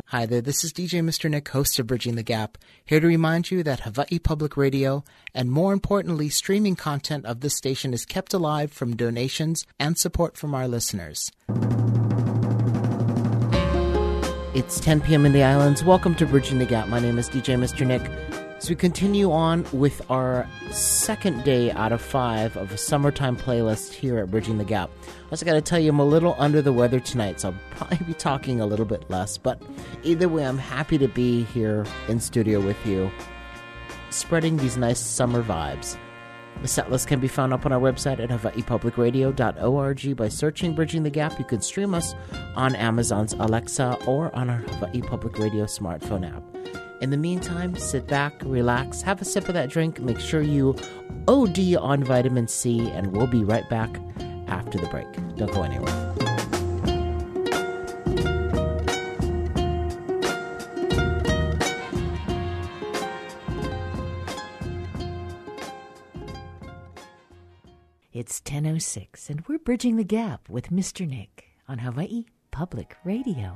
Hi there, this is DJ Mr. Nick, host of Bridging the Gap, here to remind you that Hawaii Public Radio, and more importantly, streaming content of this station is kept alive from donations and support from our listeners. It's 10 p.m. in the islands. Welcome to Bridging the Gap. My name is DJ Mr. Nick. As we continue on with our second day out of 5 of a summertime playlist here at Bridging the Gap. I also got to tell you, I'm a little under the weather tonight, so I'll probably be talking a little bit less. But either way, I'm happy to be here in studio with you, spreading these nice summer vibes. The set list can be found up on our website at hawaiipublicradio.org by searching Bridging the Gap. You can stream us on Amazon's Alexa or on our Hawaii Public Radio smartphone app. In the meantime, sit back, relax, have a sip of that drink, make sure you OD on vitamin C, and we'll be right back after the break. Don't go anywhere. It's 10:06, and we're Bridging the Gap with Mr. Nick on Hawaii Public Radio.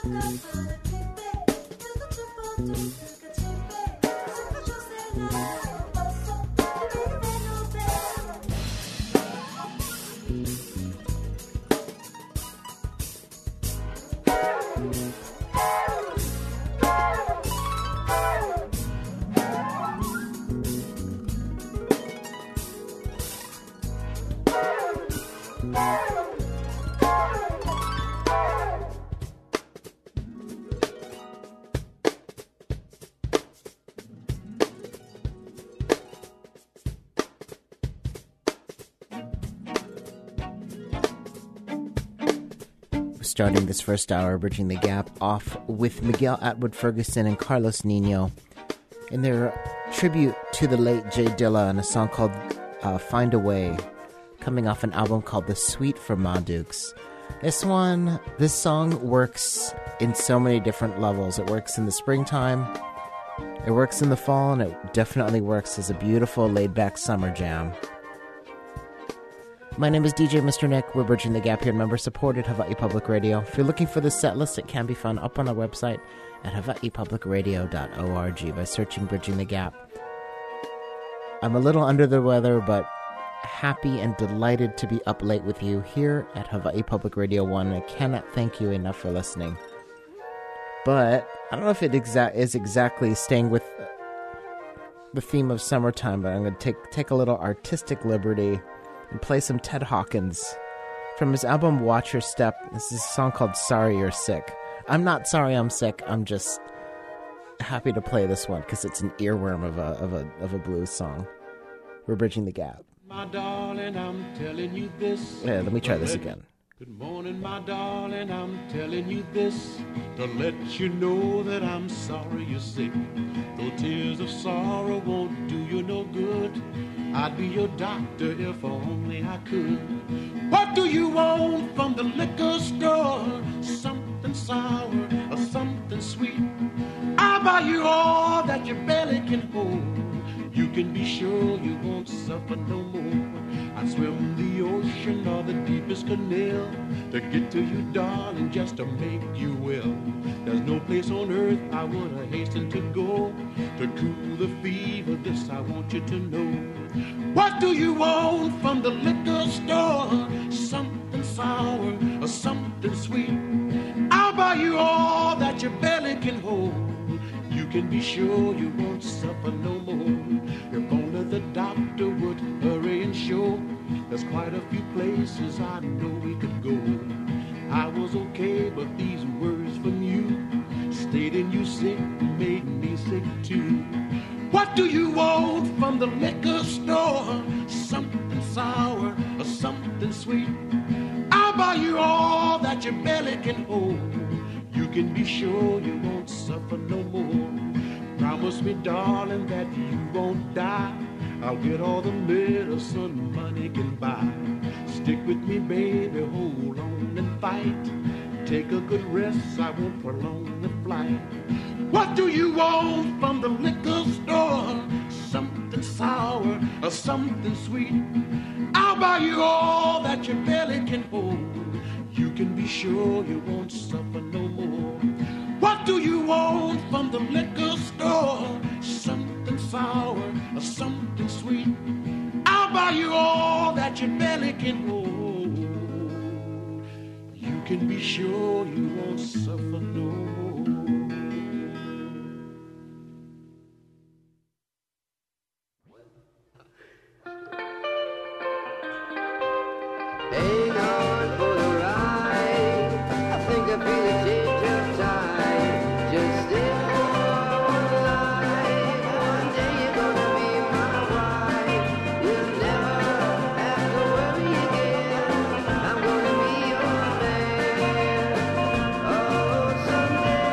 Starting this first hour, Bridging the Gap, off with Miguel Atwood Ferguson and Carlos Nino in their tribute to the late Jay Dilla and a song called Find a Way, coming off an album called The Suite for Ma Dukes. This song works in so many different levels. It works in the springtime, it works in the fall, and it definitely works as a beautiful laid-back summer jam. My name is DJ Mr. Nick. We're Bridging the Gap here, member-supported Hawaii Public Radio. If you're looking for the set list, it can be found up on our website at hawaiipublicradio.org by searching Bridging the Gap. I'm a little under the weather, but happy and delighted to be up late with you here at Hawaii Public Radio 1. I cannot thank you enough for listening. But I don't know if it is exactly staying with the theme of summertime, but I'm going to take a little artistic liberty and play some Ted Hawkins from his album Watch Your Step. This is a song called Sorry You're Sick. I'm not sorry I'm sick. I'm just happy to play this one because it's an earworm of a blues song. We're Bridging the Gap. My darling, I'm telling you this. Yeah, let me try this again. Good morning, my darling, I'm telling you this to let you know that I'm sorry you're sick. Though tears of sorrow won't do you no good, I'd be your doctor if only I could. What do you want from the liquor store? Something sour or something sweet? I'll buy you all that your belly can hold. You can be sure you won't suffer no more. I'd swim the ocean or the deepest canal to get to you, darling, just to make you well. There's no place on earth I would have hastened to go to cool the fever. This I want you to know. What do you want from the liquor store? Something sour or something sweet? I'll buy you all that your belly can hold. You can be sure you won't suffer no more. If only the doctor would hurry and show there's quite a few places I know we could go. I was okay, but these words from you stating you sick made me sick too. What do you want from the liquor store? Something sour or something sweet? I'll buy you all that your belly can hold. You can be sure you won't suffer no more. Promise me, darling, that you won't die. I'll get all the medicine money can buy. Stick with me, baby, hold on and fight. Take a good rest, I won't prolong the flight. What do you want from the liquor store? Something sour or something sweet? I'll buy you all that your belly can hold. You can be sure you won't suffer no more. What do you want from the liquor store? Something sour or something sweet? I'll buy you all that your belly can hold. You can be sure you won't suffer no more. Hang on for the ride. I think I feel a change of tide. Just stay for the light. One day you're gonna be my wife. You'll never have to worry again. I'm gonna be your man. Oh, someday.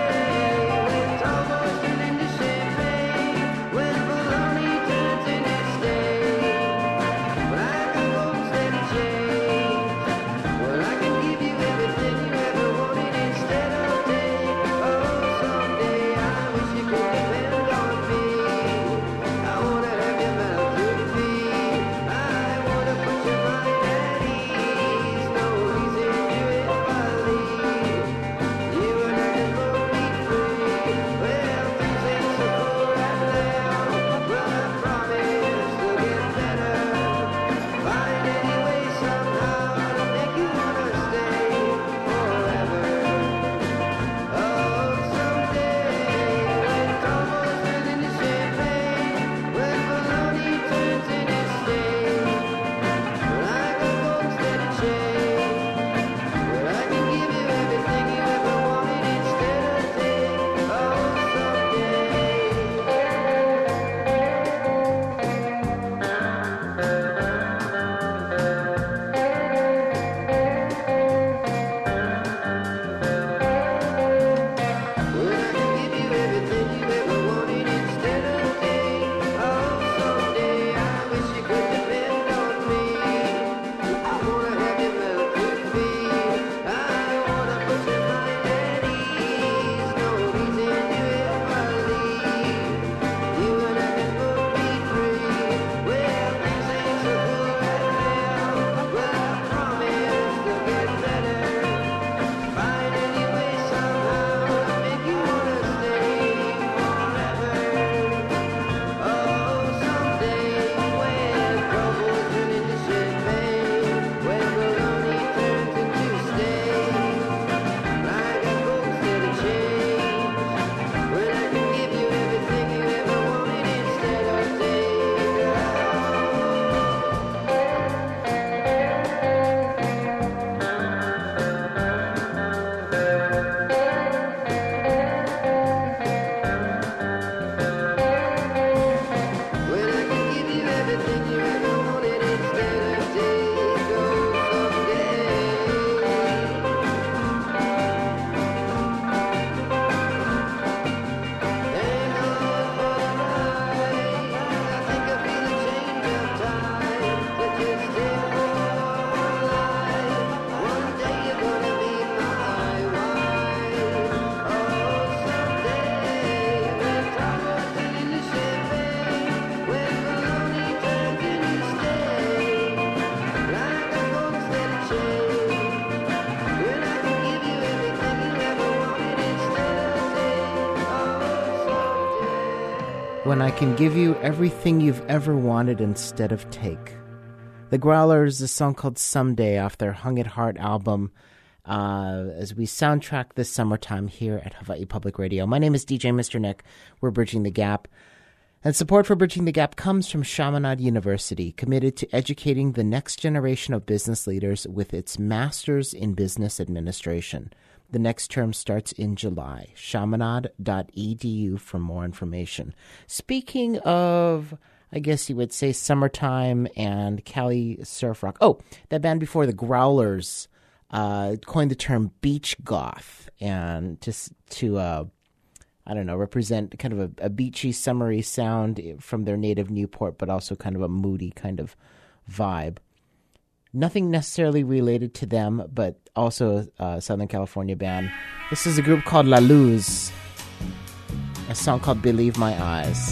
when I can give you everything you've ever wanted instead of take. The Growlers, a song called Someday off their Hung It Hard album, as we soundtrack this summertime here at Hawaii Public Radio. My name is DJ Mr. Nick. We're Bridging the Gap. And support for Bridging the Gap comes from Chaminade University, committed to educating the next generation of business leaders with its Masters in Business Administration. The next term starts in July. Chaminade.edu for more information. Speaking of, I guess you would say, summertime and Cali surf rock. Oh, that band before, the Growlers, coined the term beach goth, and to I don't know, represent kind of a beachy, summery sound from their native Newport, but also kind of a moody kind of vibe. Nothing necessarily related to them, but also a Southern California band. This is a group called La Luz, a song called Believe My Eyes.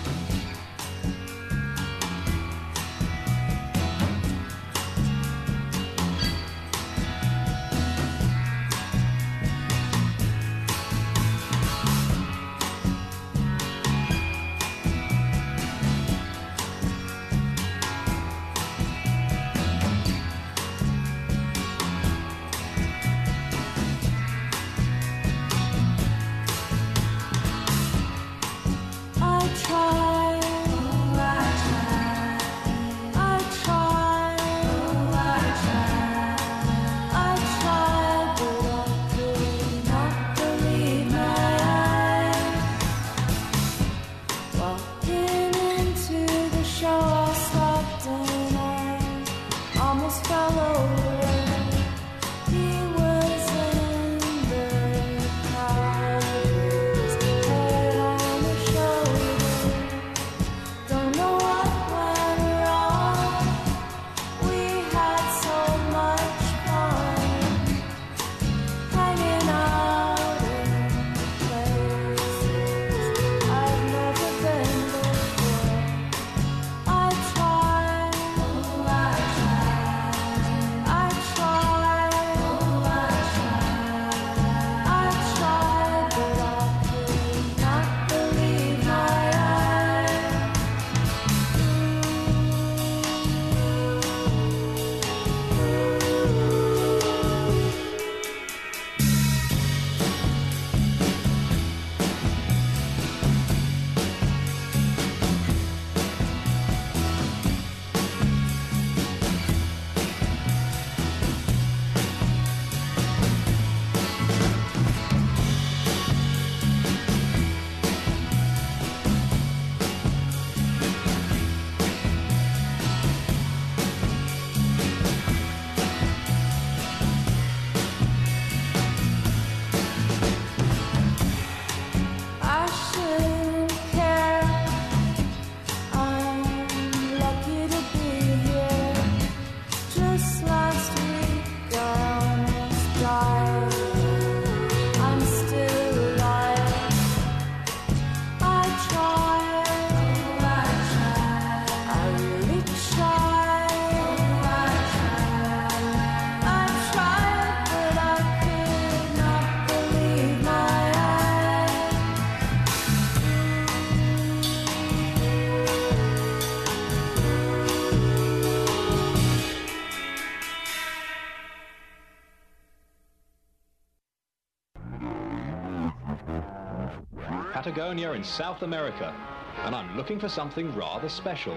Patagonia in South America, and I'm looking for something rather special.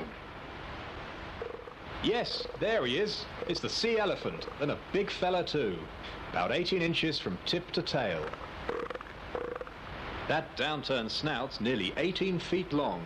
Yes, there he is. It's the sea elephant, and a big fella too. About 18 inches from tip to tail. That downturned snout's nearly 18 feet long.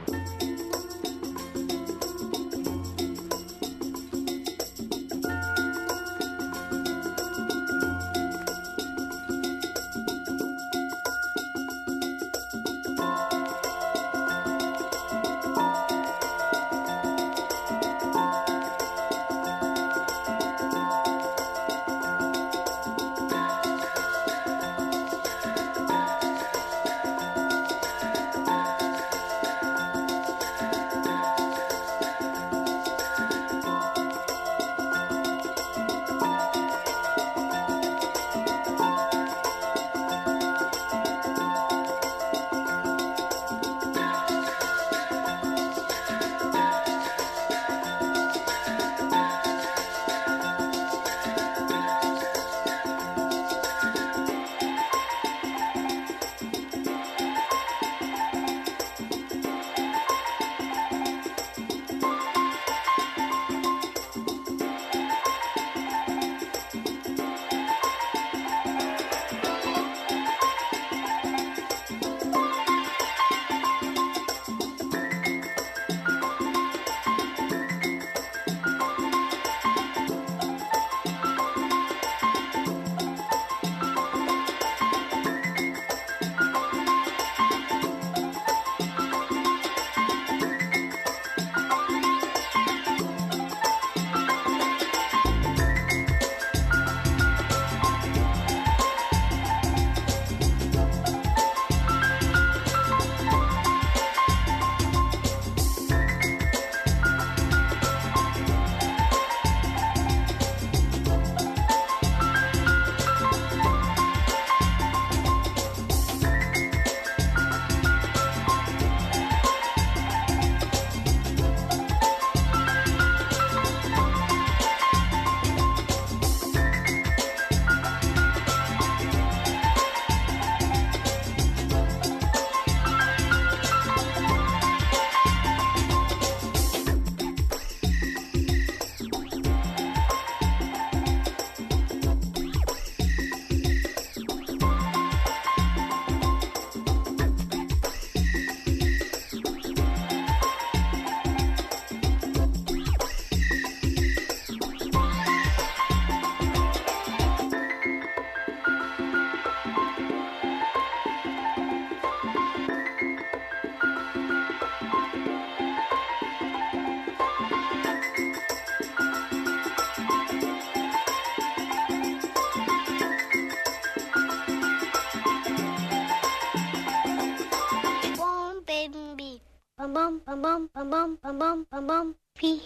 bum bum bum bum bum pee.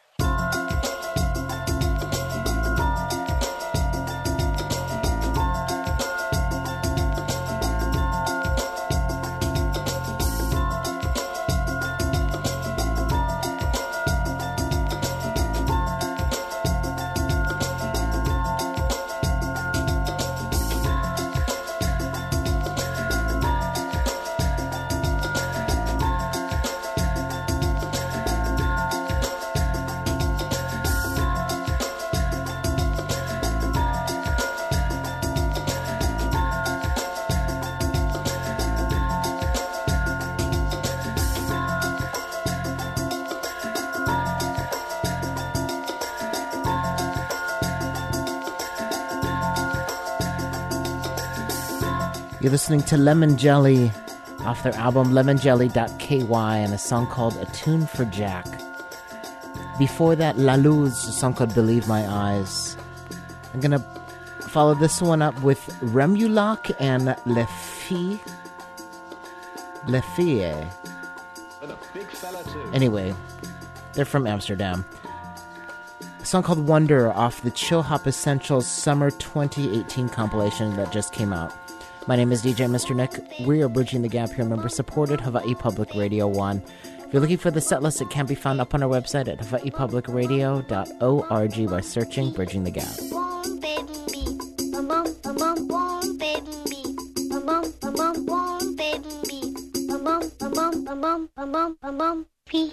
You're listening to Lemon Jelly off their album lemonjelly.ky and a song called A Tune for Jack. Before that, La Luz, a song called Believe My Eyes. I'm going to follow this one up with Remulac and Le Fille. And a big fella too. Anyway, they're from Amsterdam. A song called Wonder off the Chill Hop Essentials Summer 2018 compilation that just came out. My name is DJ Mr. Nick. We are bridging the gap here, member-supported Hawaii Public Radio 1. If you're looking for the set list, it can be found up on our website at hawaiipublicradio.org by searching Bridging the Gap. Warm baby, bum bum bum bum warm baby, bum bum bum bum warm baby, bum bum bum bum bum bum bum bum bum bum pee.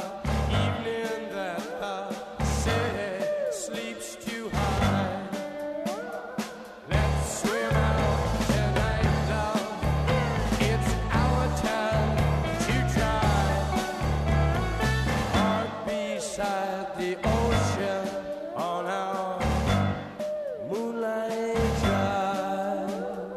evening that I say sleeps too high. Let's swim out tonight, love. It's our time to try. Heart beside the ocean on our moonlight drive.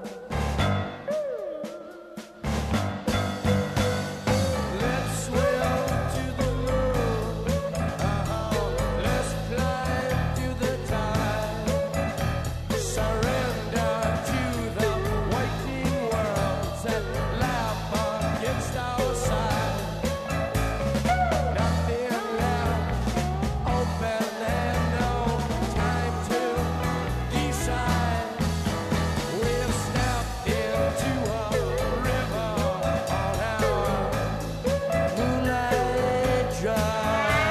Let's swim to the moon. Let's climb to the tide. Surrender to the waiting worlds that laugh against our side. Nothing left open and no time to decide. We've stepped into a river on our moonlight drive.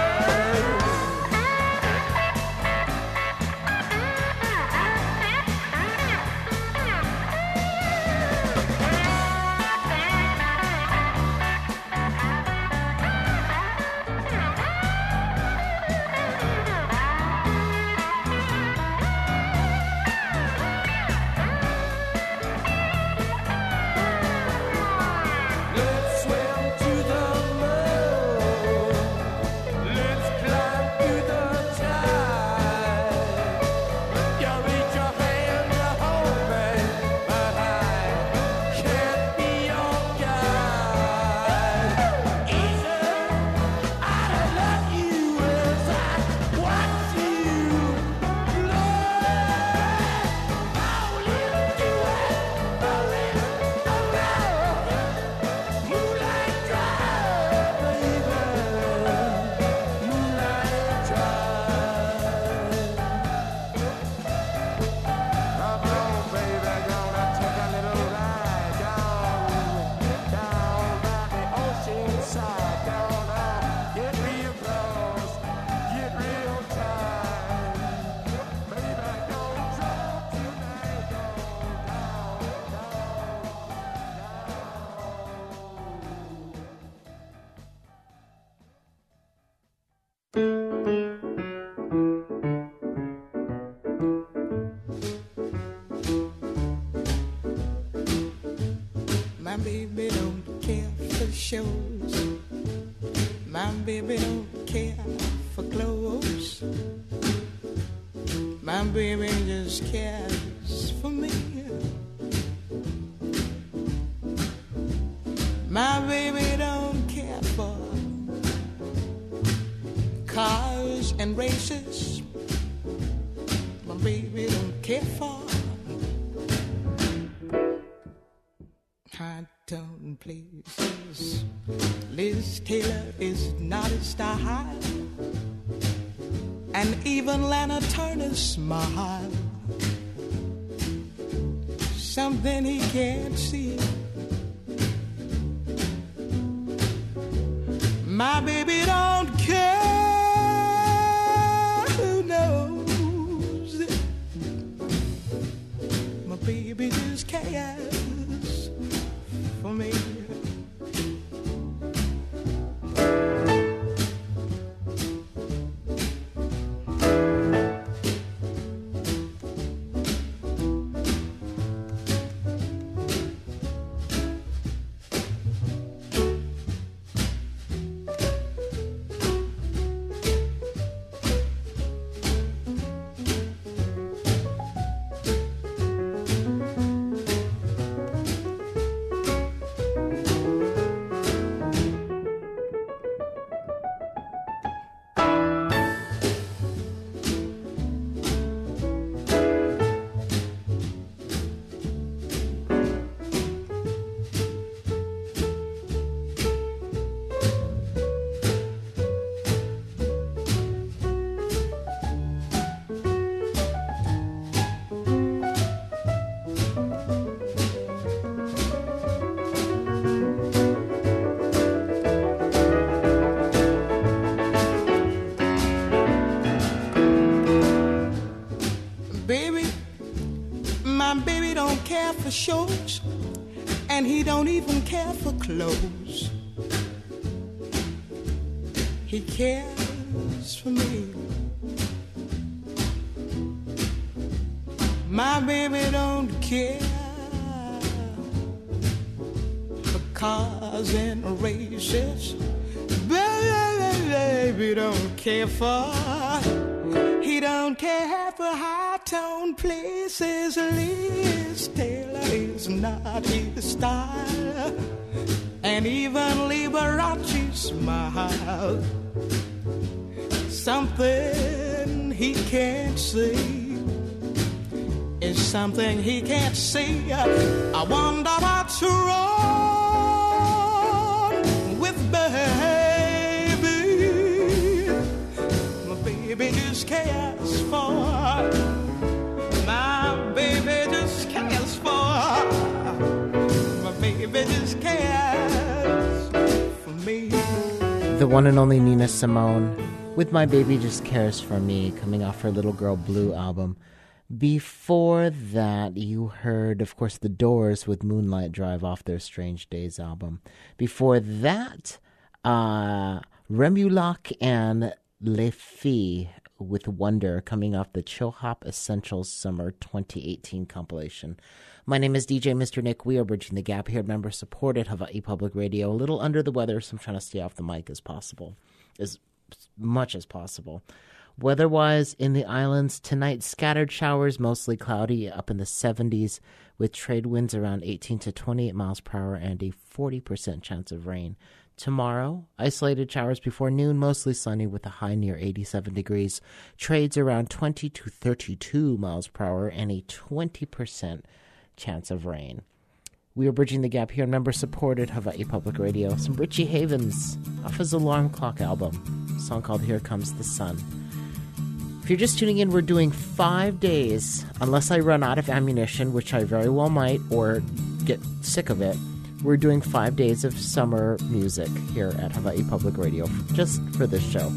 Let's swim to the moon. Let's climb to the tide. You reach your hand to hold me, but I can't be your guide. Easy, I love you as I watch you float. Roll into it, around. Moonlight drive, baby. Moonlight drive. Come on, baby, gonna take a little ride down by the ocean side. Gonna get real close, get real tight. Baby, don't drop tonight, My baby don't care for shows. My baby don't care for clothes. My baby just cares for me. My baby don't care for cars and races. My baby don't care for high-tone places. Liz Taylor is not his style, and even Lana Turner's smile, something he can't see. My baby don't care who knows it. My baby just cares for me. care for shows, and he don't even care for clothes. he cares for me. My baby don't care for cars and races. Baby don't care for. He don't care for high-tone places. Liz Taylor is not his style, and even Liberace smile. Something he can't see is something he can't see. I wonder what's wrong with baby. My baby just cares for. My baby just cares for. My baby just cares for me. The one and only Nina Simone with My Baby Just Cares For Me, coming off her Little Girl Blue album. Before that, you heard, of course, The Doors with Moonlight Drive off their Strange Days album. Before that, Remulac and Les Filles with Wonder, coming off the Chill Hop Essentials Summer 2018 compilation. My name is DJ Mr. Nick. We are bridging the gap here, member-supported Hawaii Public Radio. A little under the weather, so I'm trying to stay off the mic as possible, as much as possible. Weather-wise, in the islands, tonight, scattered showers, mostly cloudy, up in the 70s, with trade winds around 18 to 28 miles per hour and a 40% chance of rain. Tomorrow, isolated showers before noon, mostly sunny with a high near 87 degrees. Trades around 20 to 32 miles per hour and a 20% chance of rain. We are bridging the gap here, member-supported Hawaii Public Radio. Some Richie Havens off his Alarm Clock album, a song called Here Comes the Sun. If you're just tuning in, we're doing 5 days, unless I run out of ammunition, which I very well might, or get sick of it. We're doing 5 days of summer music here at Hawaii Public Radio, just for this show.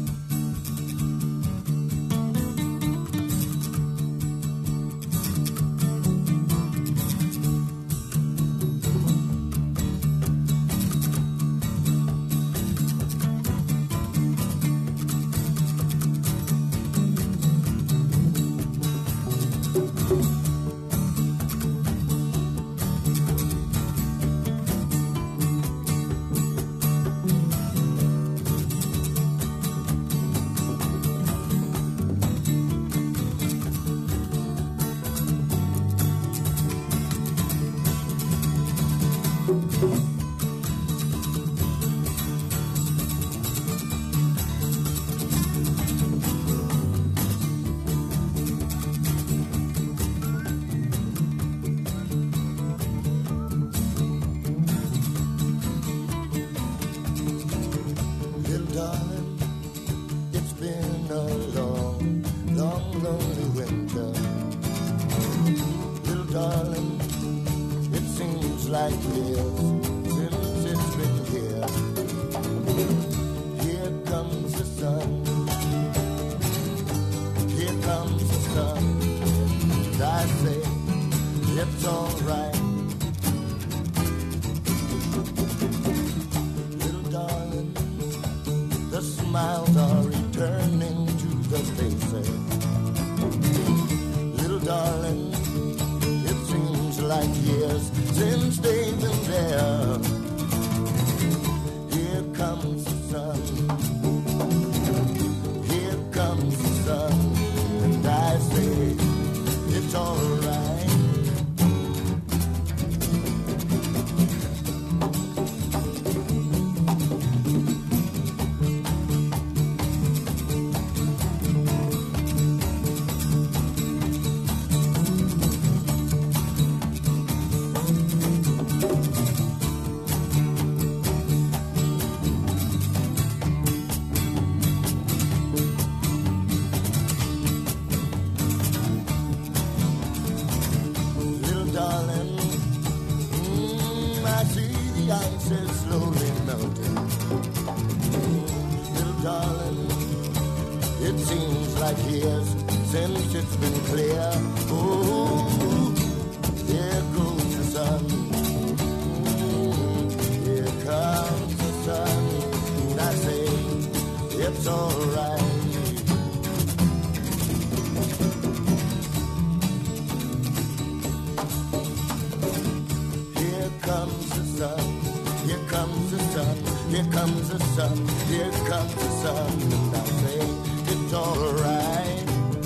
it's alright. Here comes the sun, here comes the sun, here comes the sun, here comes the sun, and I say it's alright.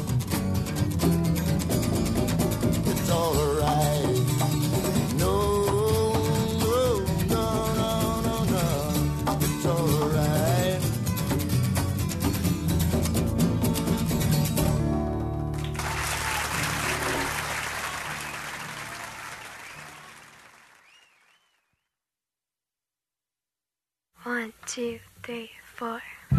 It's alright. No, no, no, no, no, no. It's alright. One, two, three, four.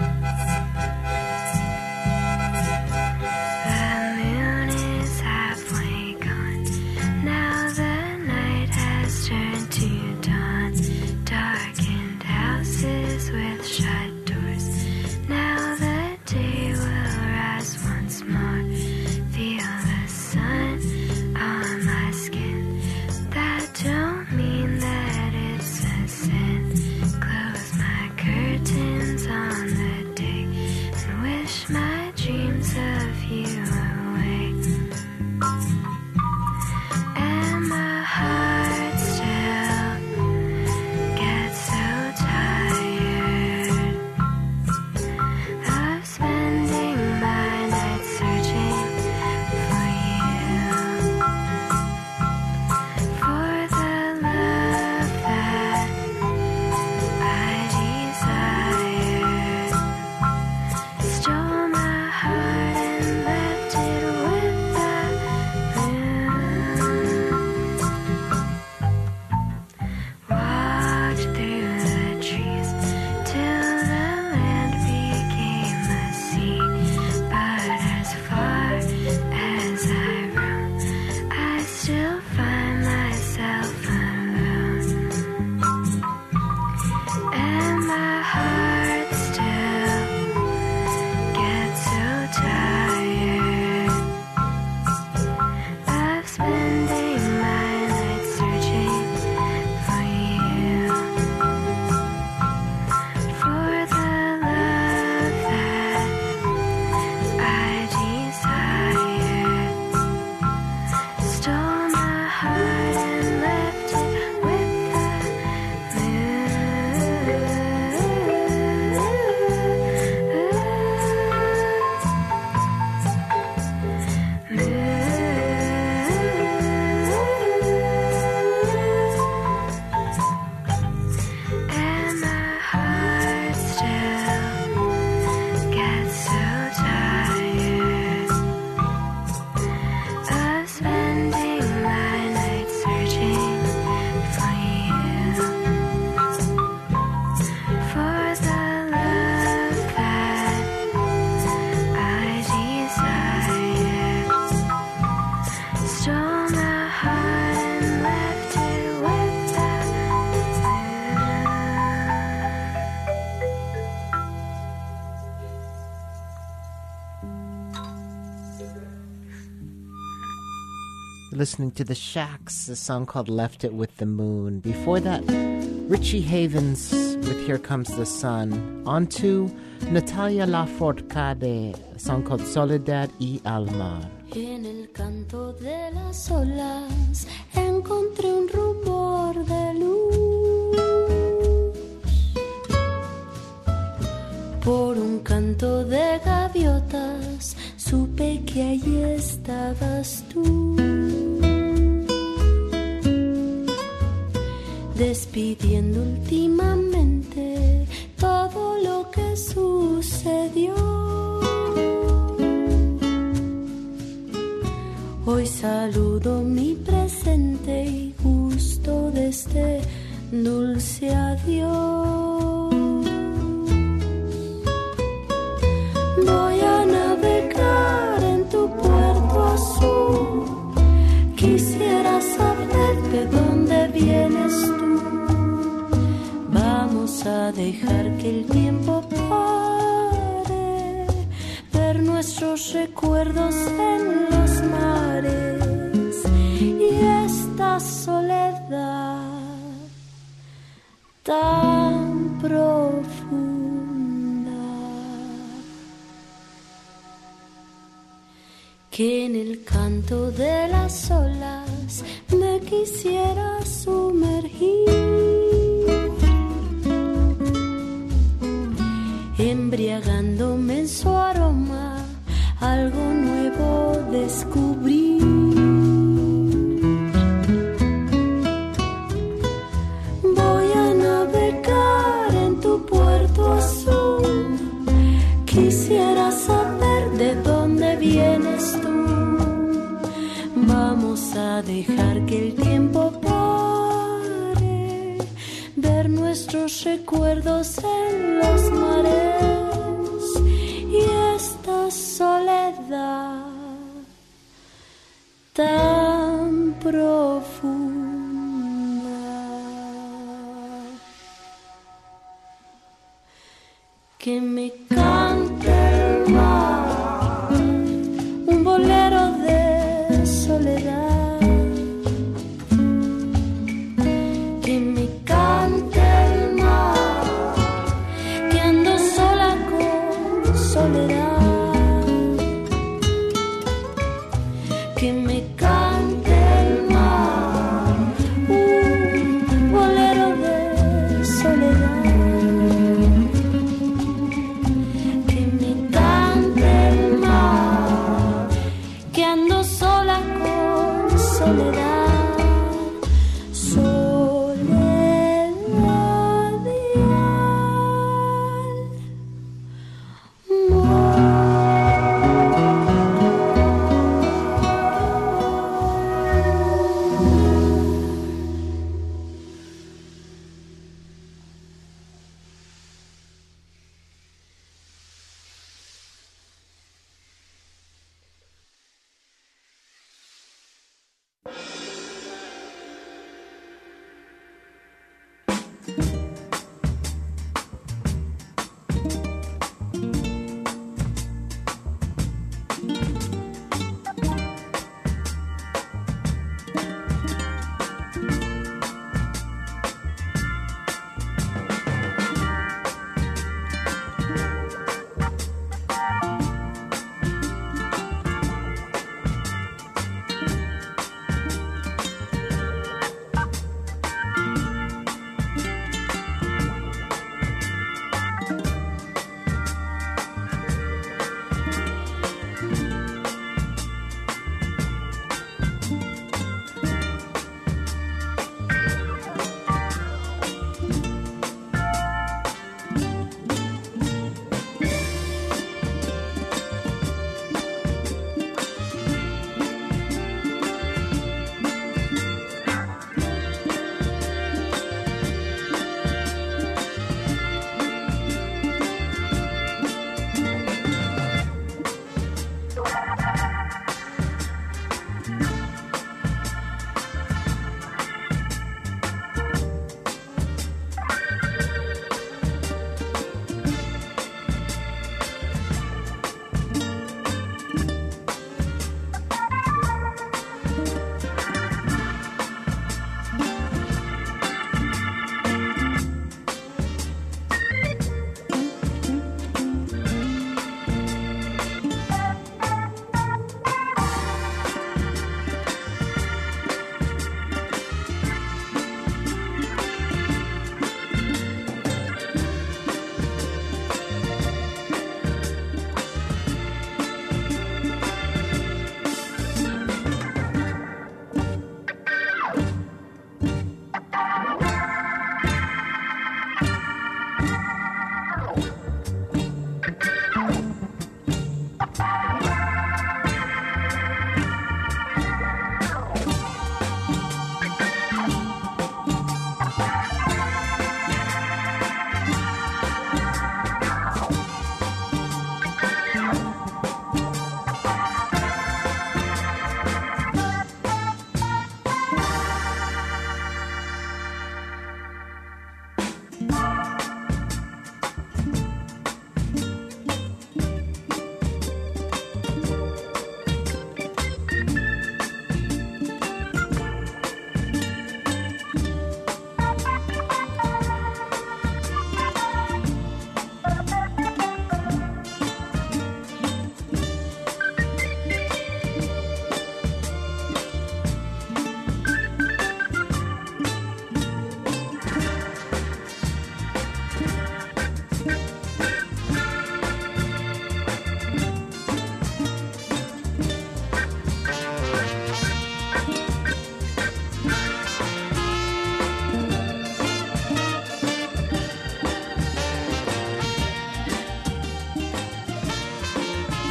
The moon is halfway gone. Now the night has turned to dawn. Darkened houses with shut doors. Now the day will rise once more. Feel the sun on my skin. That don't mean that it's a sin. Close my curtains on the day and wish my dreams of you away. And my heart still gets so tired of spending my nights searching for you, for the love that I desired. Stole my heart and left it with the moon. Walked through the trees till the land became a sea. But as far as I roam, I still find myself alone. And my heart still gets so tired of spending my nights searching for you, for the love that I desired. Stole my heart and left it with the And my heart still gets so tired of spending my nights searching for you, for the love that I desired. Stole my heart and left it with the Listening to the Shacks, a song called Left It With the Moon. Before that, Richie Havens with Here Comes the Sun. On to Natalia Lafourcade, a song called Soledad y Almar. En el canto de las olas encontré un rumor de luz. Por un canto de gaviotas supe que allí estabas tú. Despidiendo últimamente todo lo que sucedió. Hoy saludo mi presente y gusto de este dulce adiós. Voy a navegar en tu puerto azul. Quisiera saber de dónde vienes tú. Vamos a dejar que el tiempo pare, ver nuestros recuerdos en los mares y esta soledad tan profunda. que en el canto de las olas me quisiera sumergir, embriagándome en su aroma, algo nuevo descubrí. Voy a navegar en tu puerto azul, quisiera saber de dónde vienes tú. Vamos a dejar que el tiempo pare, ver nuestros recuerdos en los mares y esta soledad tan profunda que me cante el mar, un bolero de soledad, que me cante el mar, que ando sola con soledad, que me cante el mar, un bolero de soledad. Soledad,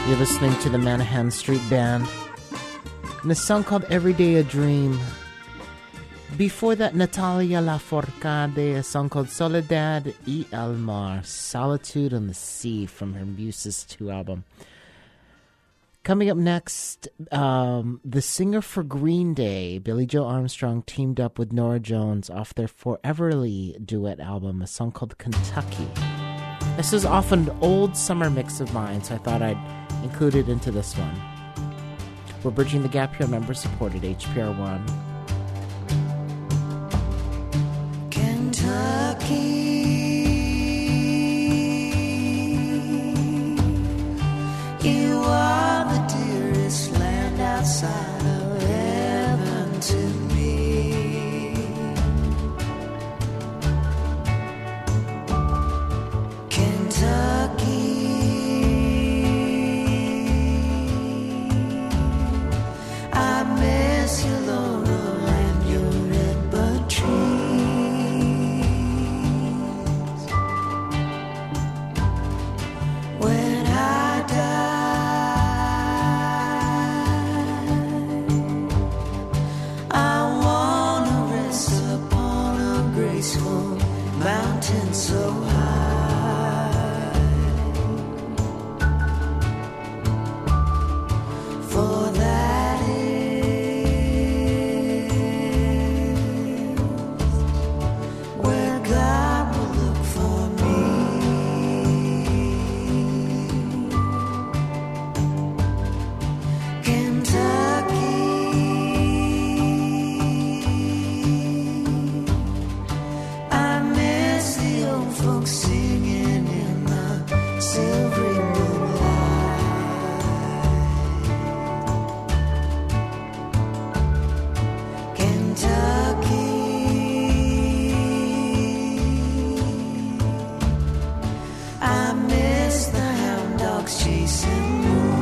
You're listening to the Manahan Street Band and a song called Everyday a Dream. Before that, Natalia Lafourcade, a song called Soledad y el Mar, Solitude on the Sea, from her Muses 2 album. Coming up next, the singer for Green Day, Billie Joe Armstrong, teamed up with Norah Jones off their Foreverly duet album, a song called Kentucky. This is often an old summer mix of mine, so I thought I'd include it into this one. We're bridging the gap here, member-supported HPR 1. Kentucky, you are the dearest land outside of heaven to me. Kentucky, I miss your laurel and your redbud tree. When I die, I wanna rest upon a graceful mountain so high. For that is where God will look for me. I miss the old folks singing in the silvery moonlight. Kentucky, I miss the hound dogs chasing moon.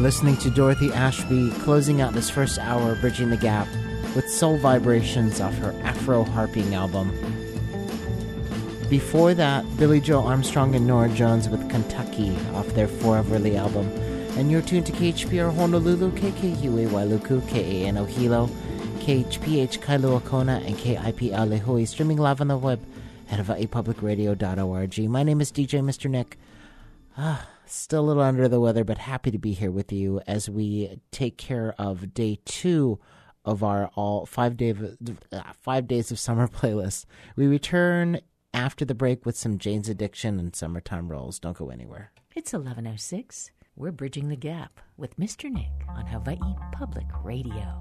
listening to Dorothy Ashby closing out this first hour, Bridging the Gap, with Soul Vibrations off her Afro Harping album. Before that, Billy Joe Armstrong and Nora Jones with Kentucky off their Foreverly album. And you're tuned to KHPR Honolulu, KKUA Wailuku, KANO Hilo, KHPH Kailua Kona, and KIPL Lehui, streaming live on the web at hawaiipublicradio.org. My name is DJ Mr. Nick. Still a little under the weather, but happy to be here with you as we take care of day 2 of our 5 days of summer playlist. We return after the break with some Jane's Addiction and Summertime Rolls. Don't go anywhere. It's 11:06. We're Bridging the Gap with Mr. Nick on Hawaii Public Radio.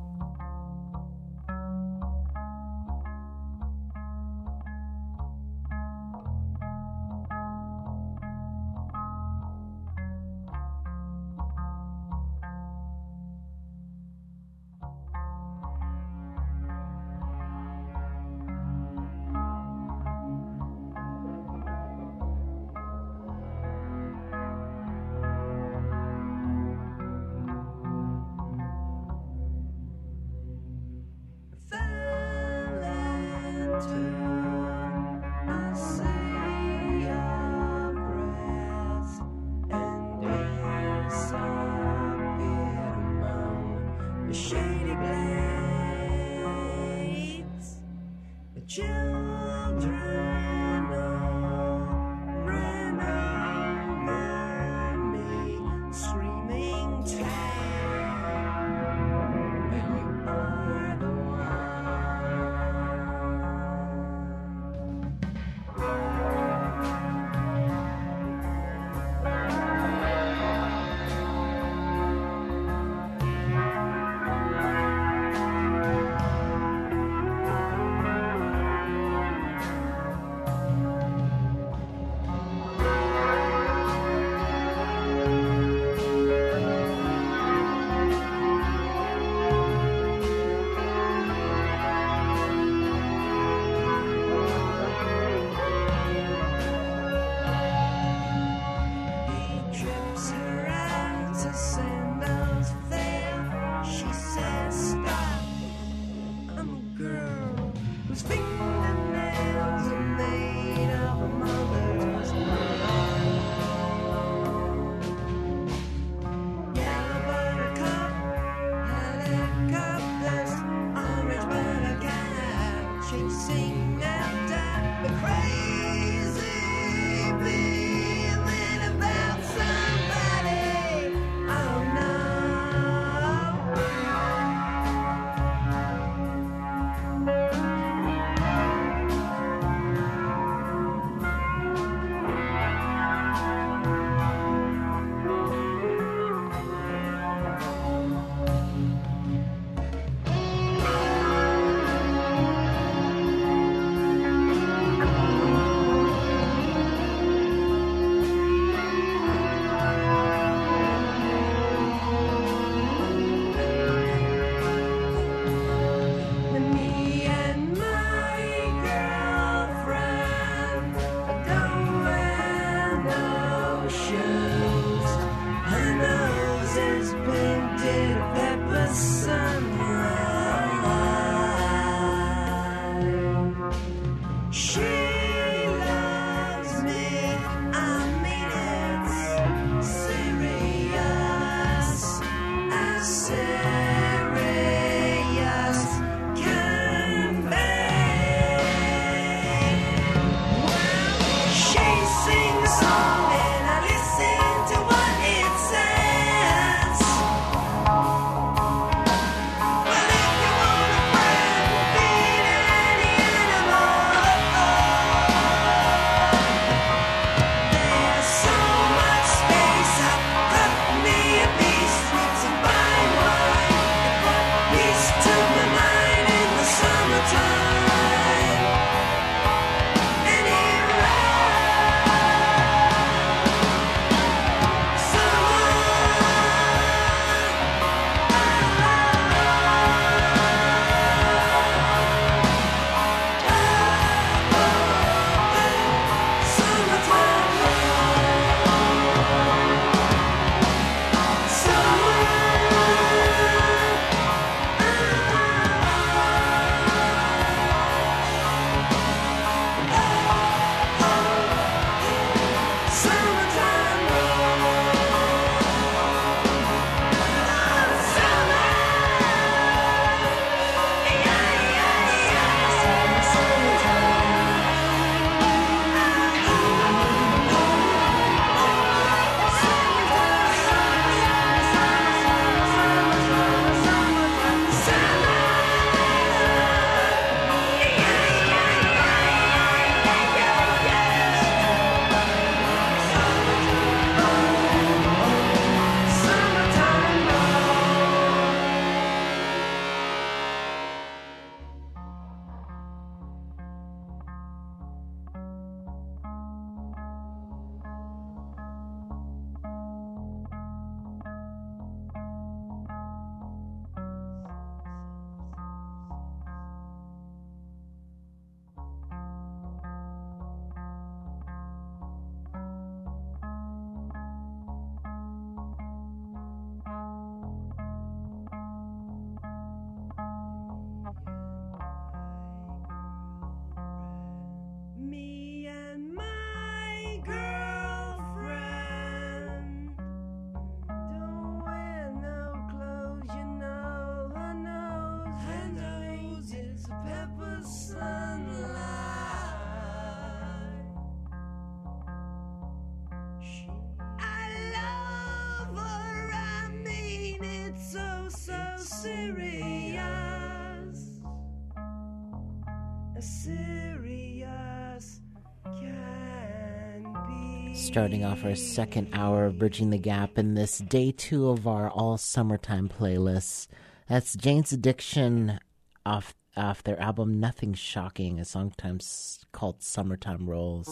serious can be. Starting off our second hour of Bridging the Gap in this day 2 of our all summertime playlists. That's Jane's Addiction off their album Nothing Shocking, a song called Summertime Rolls.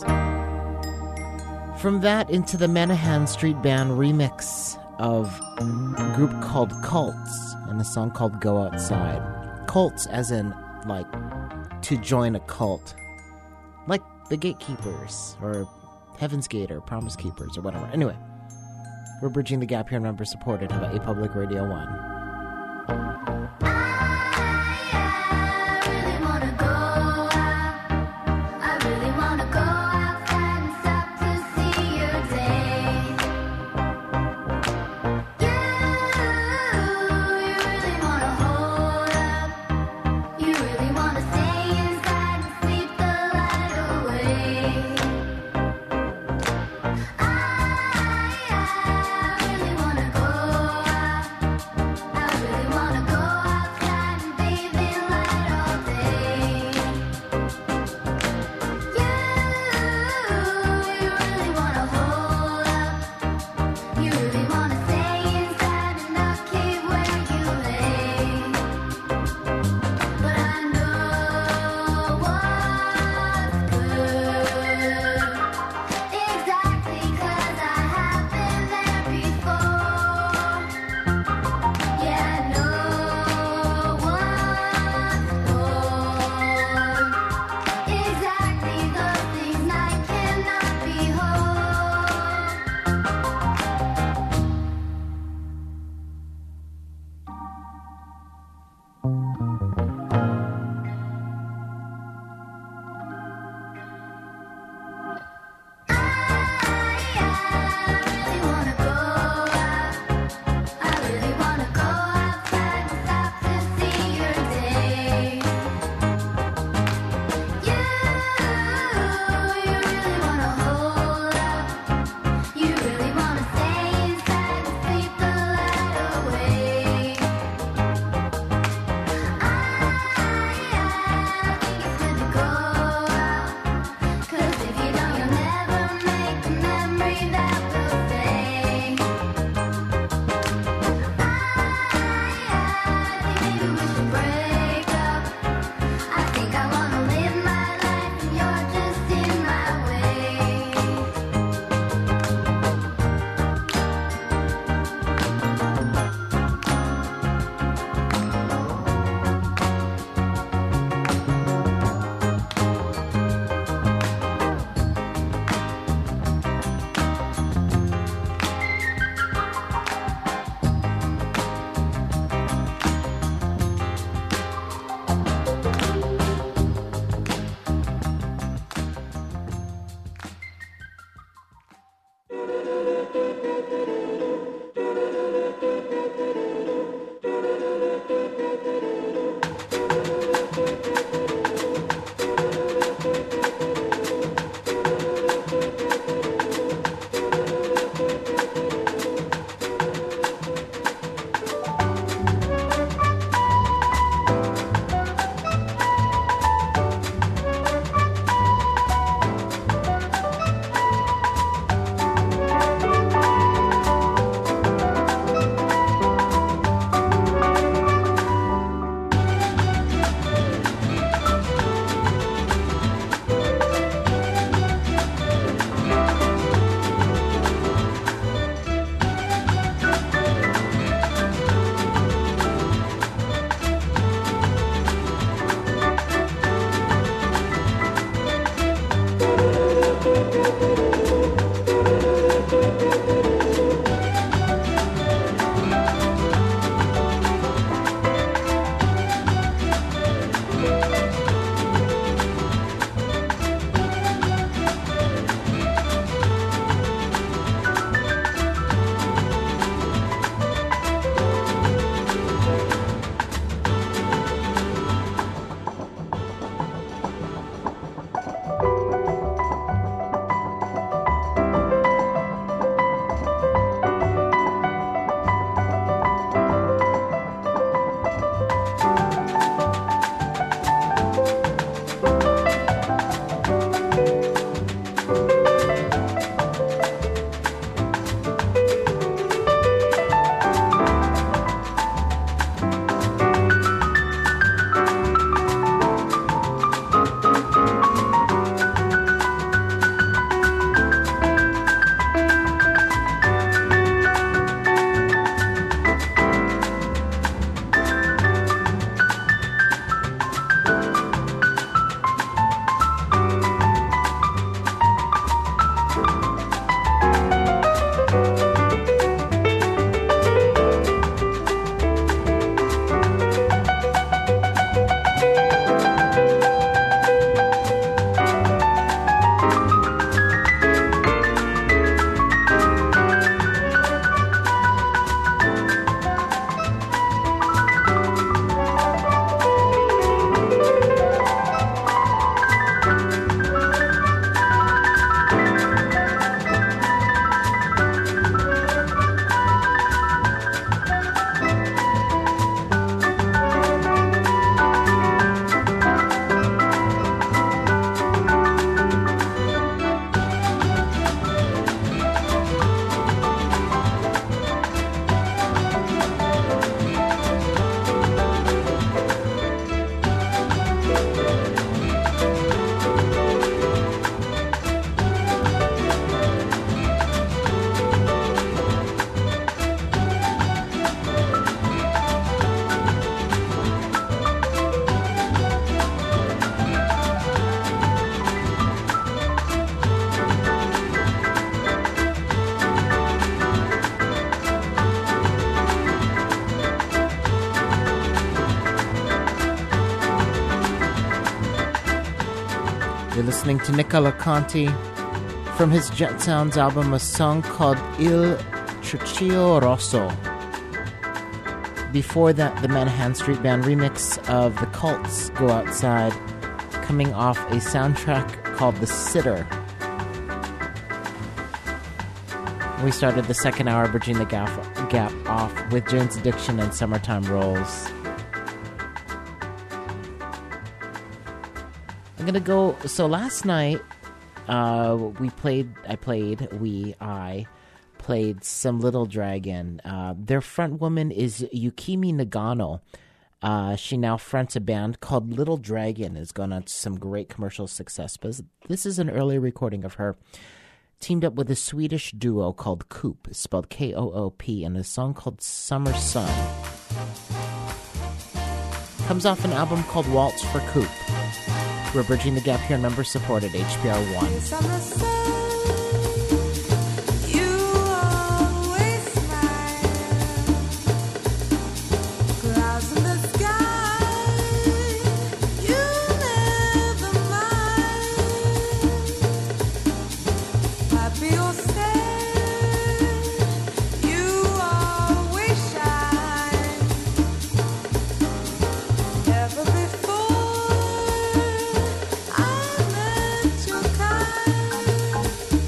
From that into the Menahan Street Band remix of a group called Cults and a song called Go Outside. Cults as in, like, to join a cult. Like the Gatekeepers or Heaven's Gate or Promise Keepers or whatever. Anyway, we're Bridging the Gap here, member supported. How about A Public Radio 1? I really wanna go out. You're listening to Nicola Conti from his Jet Sounds album, a song called Il Chuccio Rosso. Before that, the Manhattan Street Band remix of The Cult's Go Outside, coming off a soundtrack called The Sitter. We started the second hour bridging the gap off with Jane's Addiction and Summertime Rolls. I'm gonna go. So last night, I played some Little Dragon. Their front woman is Yukimi Nagano. She now fronts a band called Little Dragon. Has gone on to some great commercial success. But this is an early recording of her. Teamed up with a Swedish duo called Coop, spelled K-O-O-P, and a song called Summer Sun. Comes off an album called Waltz for Coop. We're bridging the gap here, member-supported HPR 1. Summer sun, you always smile. Clouds in the sky, you never mind. Happy or sad, you always shine. Never before I met your kind.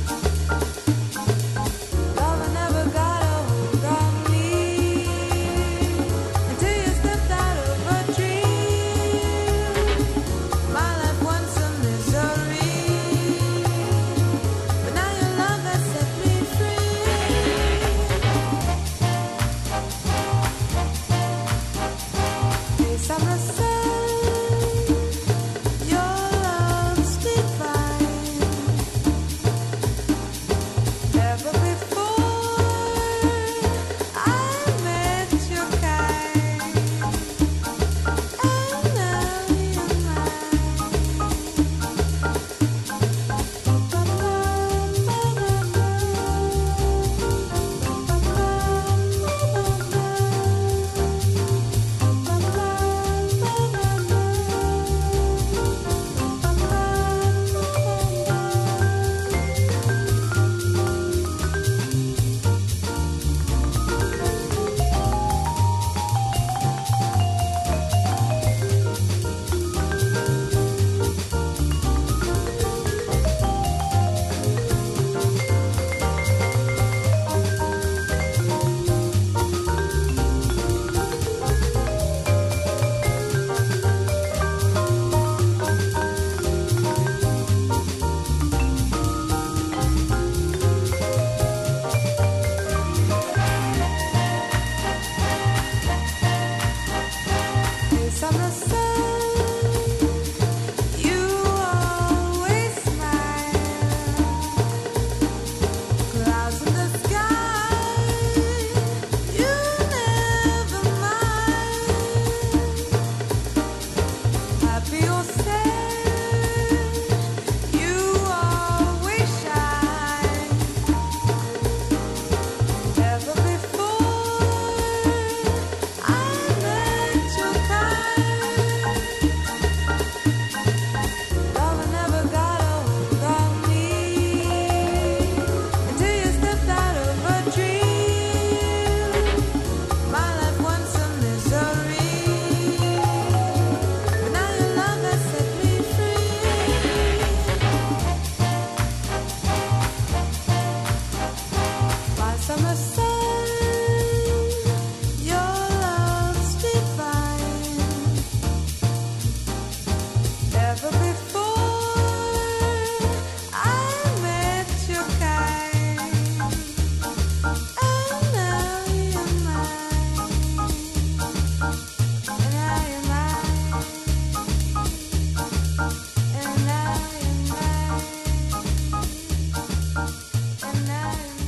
Love never got a hold on me until you stepped out of a dream. My life once a misery, but now your love has set me free. Hey, summer sun, your love's divine. Never before I met your kind, and now you're Hey, summer sun, you always smile. Clouds in the sky, you never mind. Happy or sad, you always shine. Never before I met your kind. Love never got a hold on me until you stepped out of a dream. My life once a misery, but now your love has set me free. My summer sun, your love's divine. Never before I met your kind, and now you're mine, and now you're mine, and now you're mine, and now you're mine.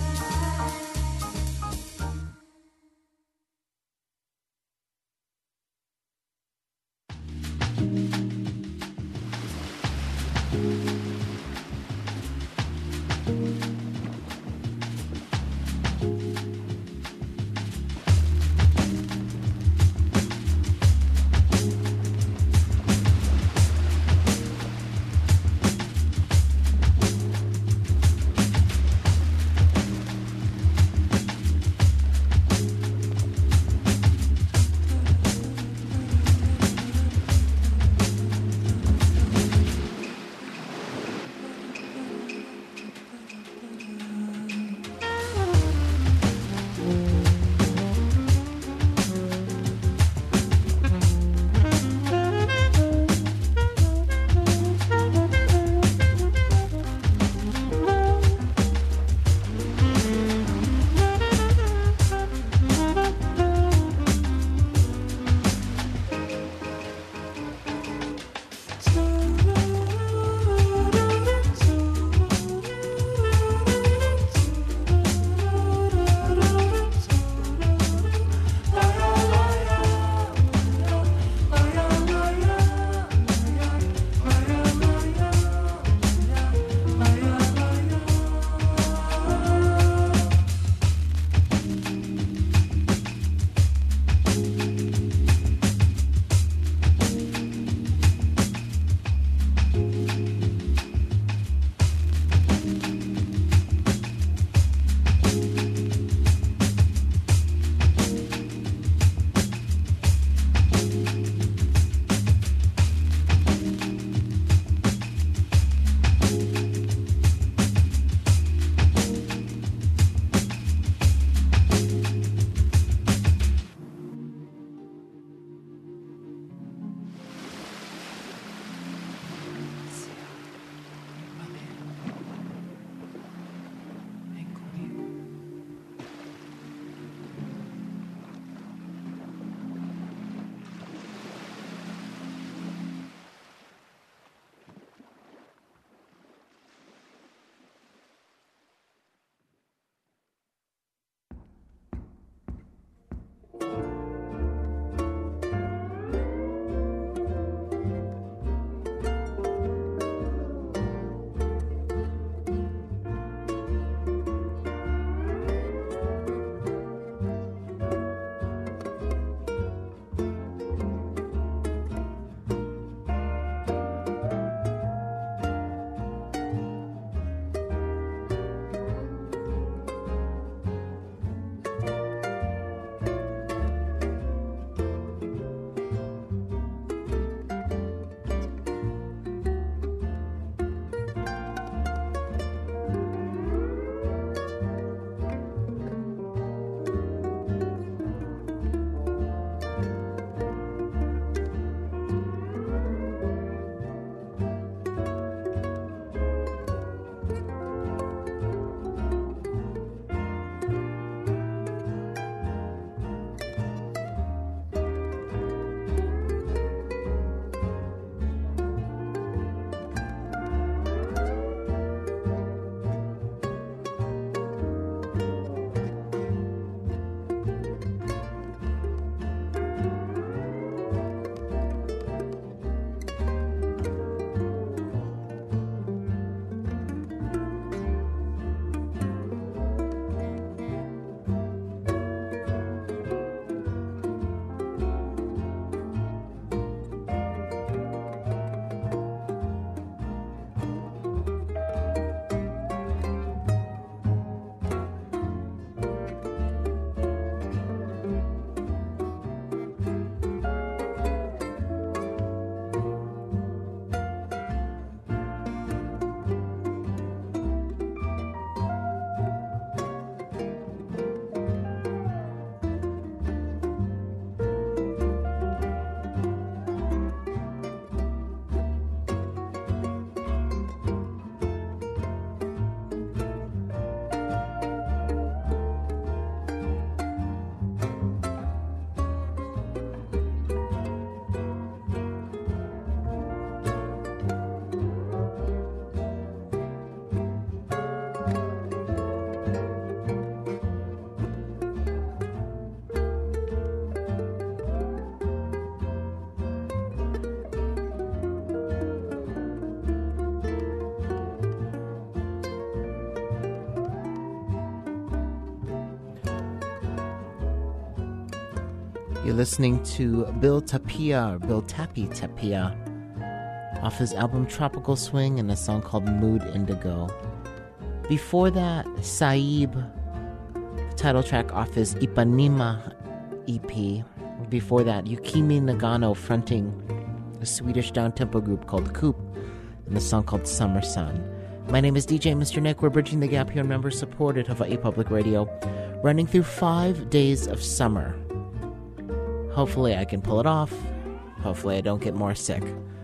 You're listening to Bill Tapia, or Bill Tappy Tapia, off his album Tropical Swing, and a song called Mood Indigo. Before that, Saib, the title track off his Ipanema EP. Before that, Yukimi Nagano fronting a Swedish down-tempo group called Coop, and the song called Summer Sun. My name is DJ Mr. Nick. We're bridging the gap here on member-supported Hawaii Public Radio, running through 5 days of summer. Hopefully I can pull it off. Hopefully I don't get more sick.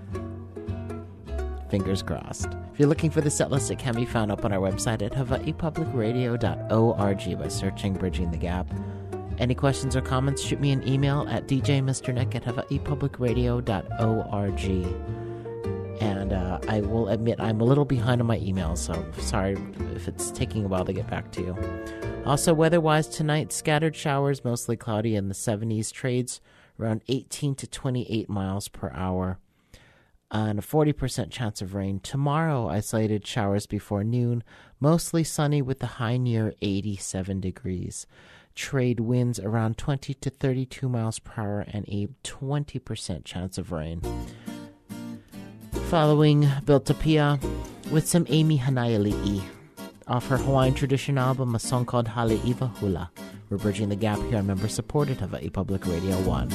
Fingers crossed. If you're looking for the set list, it can be found up on our website at hawaiipublicradio.org by searching Bridging the Gap. Any questions or comments, shoot me an email at djmrnick@hawaiipublicradio.org. And I will admit I'm a little behind on my emails, so sorry if it's taking a while to get back to you. Also, weather-wise tonight, scattered showers, mostly cloudy in the 70s, trades around 18 to 28 miles per hour, and a 40% chance of rain. Tomorrow, isolated showers before noon, mostly sunny with the high near 87 degrees. Trade winds around 20 to 32 miles per hour and a 20% chance of rain. Following Bill Tapia with some Amy Hanaiali'i off her Hawaiian Tradition album, a song called Haleiwa Hula. We're bridging the gap here on member-supported Hawaii Public Radio 1.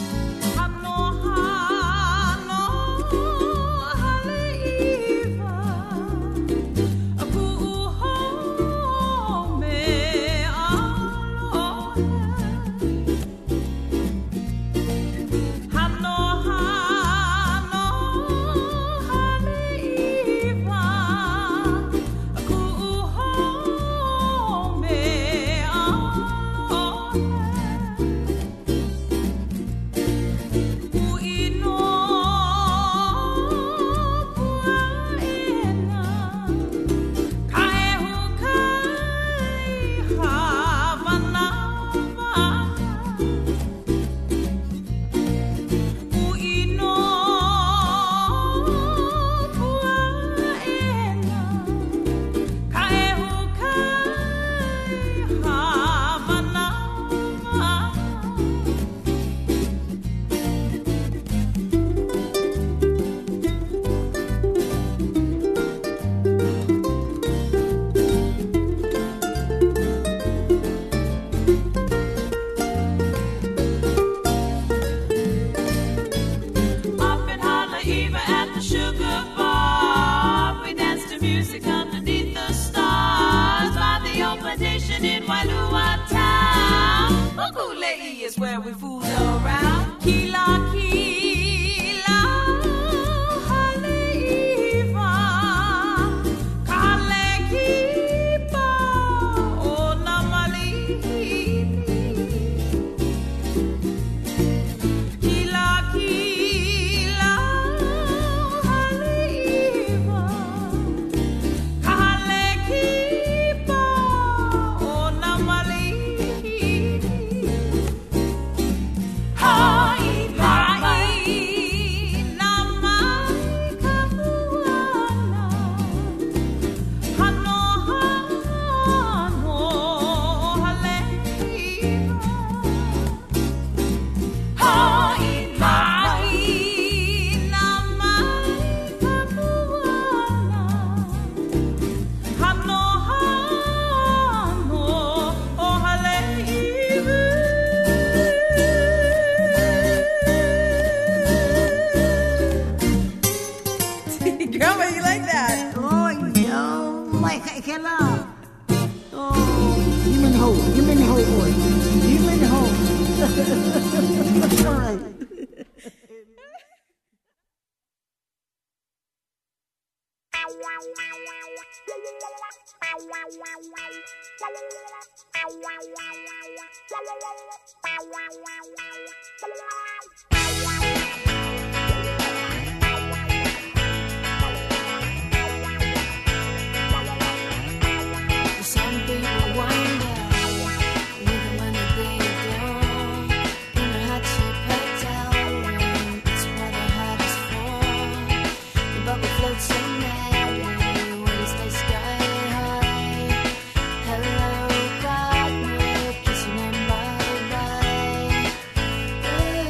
Hello, God, we're kissing and bye-bye.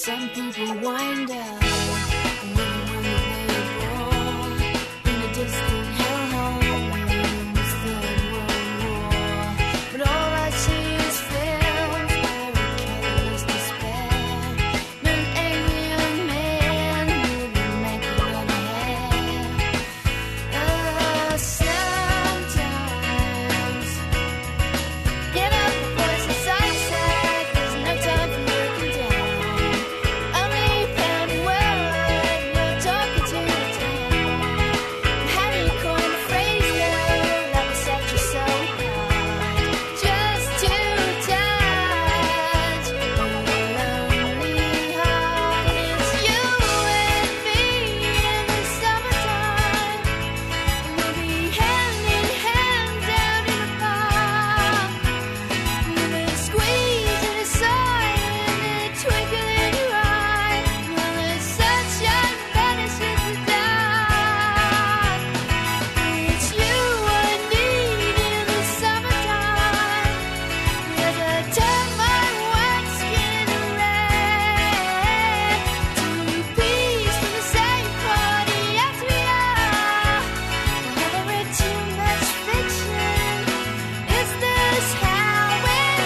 Some people wind up living on the label in a distant hellhole in the Third World War. But all I see is films where a careless despair, an angry young man with a manky red hair. Sometimes get up before it's the sunset. There's no time for looking down. Only pound word, you're talking to the town. How do you coin the phrase now that will set you so hard? Just to touch a lonely heart. It's you and me in the summertime. We'll be hand in hand down in the park. We'll be squeezing aside in the twinkle in your eye. Well, the sunshine vanishes the dark. It's you I need in the summertime. As I turn my white skin red, to peace from the same party as we are. Have I read too much fiction? Is this how it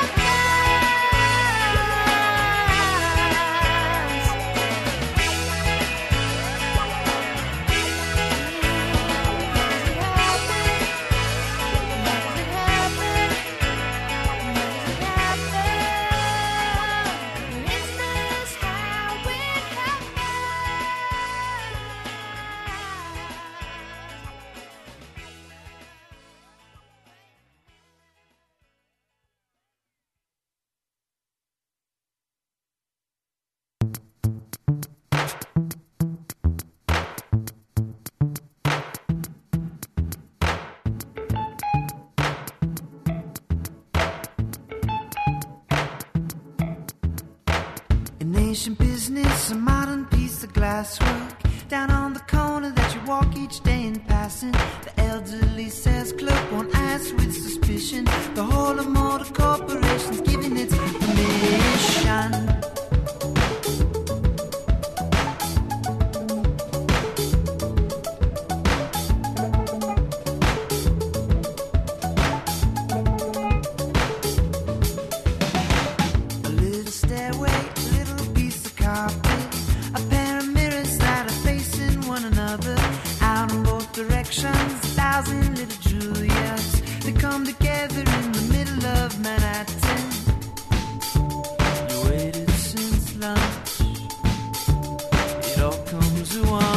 An ancient business, a modern piece of glasswork. Down on the corner that you walk each day in passing. The elderly sales clerk won't ask with suspicion. The whole of motor corporation's giving its permission. A little stairway, a little piece of carpet, a pair of mirrors that are facing one another. Out in both directions, 1,000 little Julias. They come together in the middle of Manhattan. You waited since lunch. It all comes at once.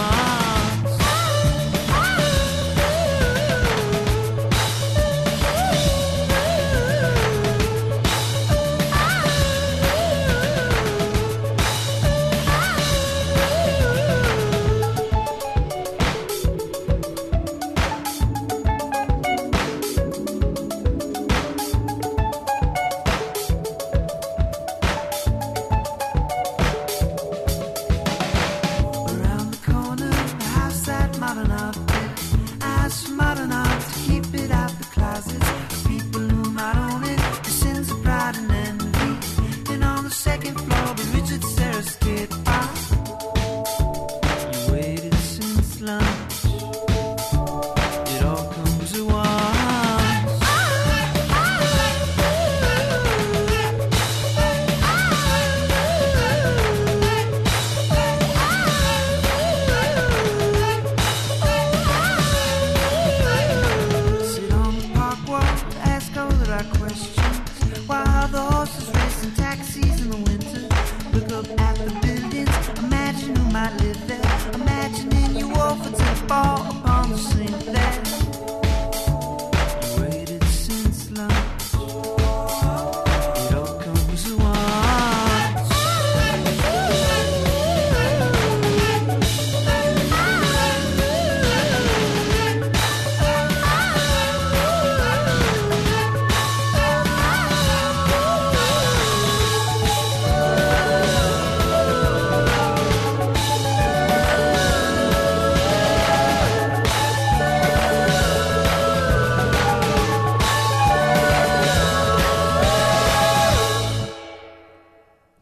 Around the corner, the house that modern art built. Ask for modern art to keep it out the closets. The people who might own it, the sins of pride and envy. Then on the second floor, the Richard Serra skate park. You waited since lunch. It all comes at once. Sit on the park wall, ask all the right questions. While the horses race in taxis in the winter. Look up at the buildings, imagine who might live there. Imagining you offer to fall upon the sink there. You waited since lunch. It all comes at once.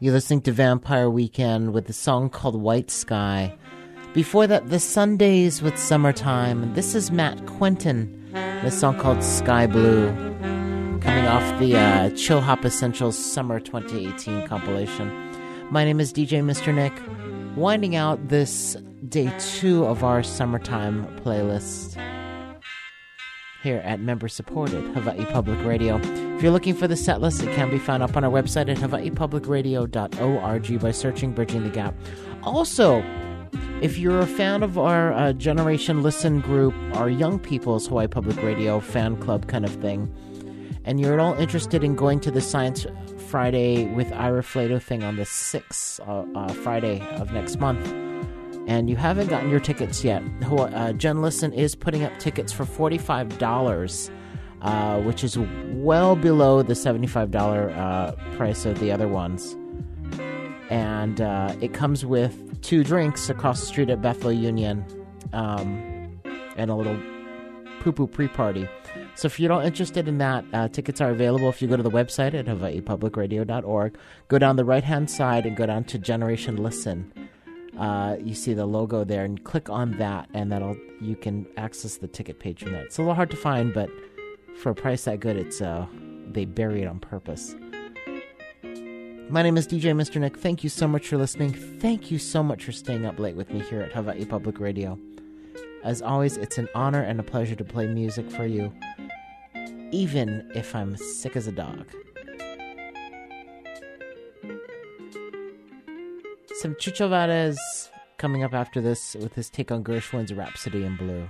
You're listening to Vampire Weekend with a song called White Sky. Before that, The Sundays with Summertime. And this is Matt Quentin, a song called Sky Blue, coming off the Chill Hop Essentials Summer 2018 compilation. My name is DJ Mr. Nick, winding out this day 2 of our summertime playlist here at member-supported Hawaii Public Radio. If you're looking for the set list, it can be found up on our website at hawaiipublicradio.org by searching Bridging the Gap. Also, if you're a fan of our Generation Listen group, our Young People's Hawaii Public Radio fan club kind of thing, and you're at all interested in going to the Science Friday with Ira Flato thing on the 6th Friday of next month, and you haven't gotten your tickets yet, Gen Listen is putting up tickets for $45, which is well below the $75 price of the other ones. And it comes with 2 drinks across the street at Bethel Union, and a little poo-poo pre-party. So if you're not interested in that, tickets are available if you go to the website at hawaiipublicradio.org. Go down the right-hand side and go down to Generation Listen. You see the logo there, and click on that, and you can access the ticket page from that. It's a little hard to find, but for a price that good, it's they bury it on purpose. My name is DJ Mr. Nick. Thank you so much for listening. Thank you so much for staying up late with me here at Hawaii Public Radio. As always, it's an honor and a pleasure to play music for you, even if I'm sick as a dog. Some Chucho Valdez coming up after this with his take on Gershwin's Rhapsody in Blue.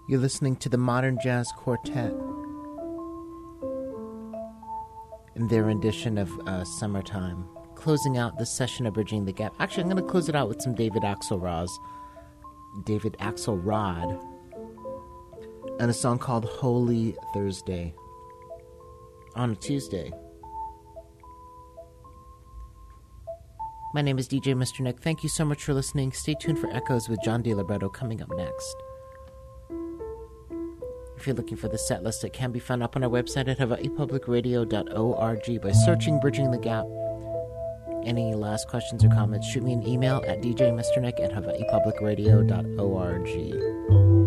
You're listening to the Modern Jazz Quartet in their rendition of Summertime. Closing out this session of Bridging the Gap. Actually, I'm going to close it out with some David Axelrod and a song called Holy Thursday on a Tuesday. My name is DJ Mr. Nick. Thank you so much for listening. Stay tuned for Echoes with John DeLibretto coming up next. If you're looking for the set list, it can be found up on our website at hawaiipublicradio.org by searching Bridging the Gap. Any last questions or comments, shoot me an email at djmrnick@hawaiipublicradio.org.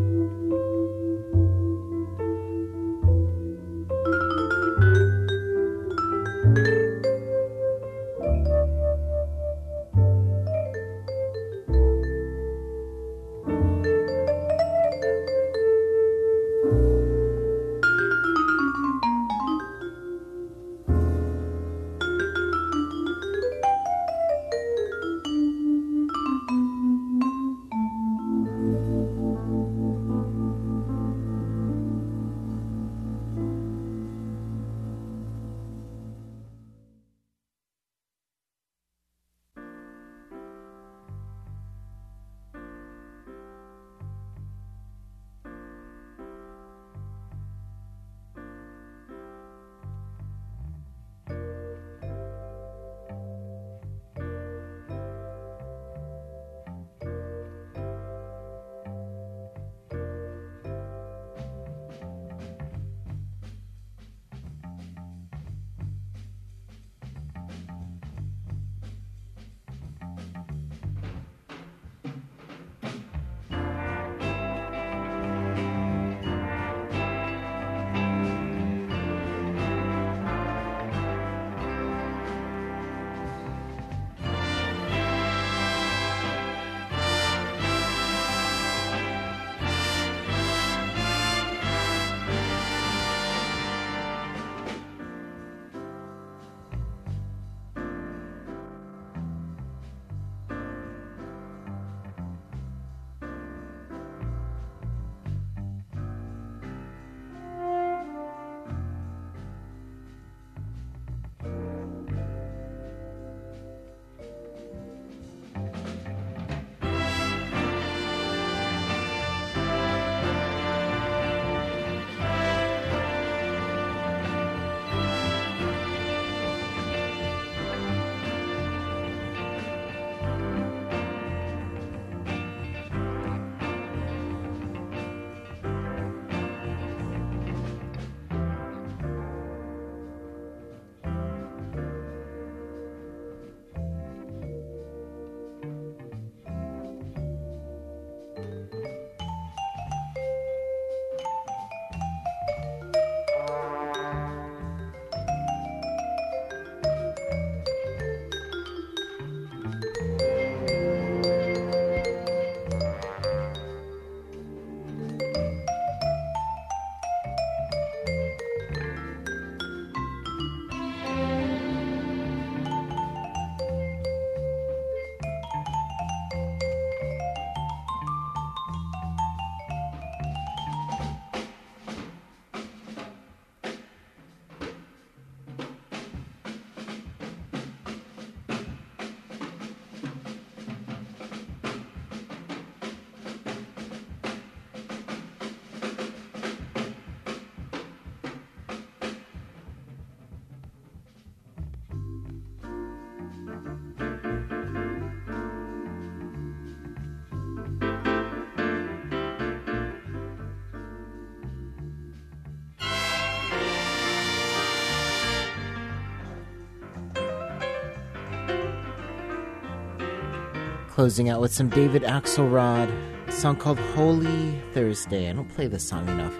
Closing out with some David Axelrod, a song called Holy Thursday. I don't play this song enough.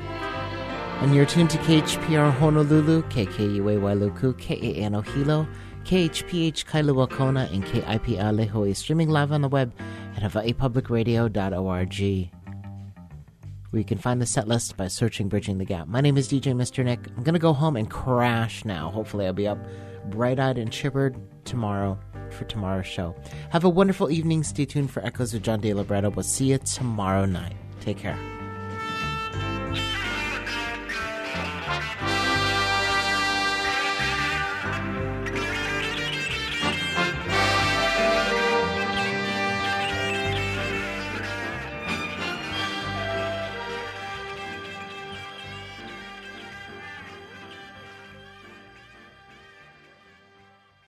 And you're tuned to KHPR Honolulu, KKUA Wailuku, KANO Hilo, KHPH Kailua Kona, and KIPA Lehoi, streaming live on the web at hawaiipublicradio.org, where you can find the set list by searching Bridging the Gap. My name is DJ Mr. Nick. I'm going to go home and crash now. Hopefully I'll be up bright-eyed and chippered tomorrow for tomorrow's show. Have a wonderful evening. Stay tuned for Echoes with John DeLibretto. We'll see you tomorrow night. Take care.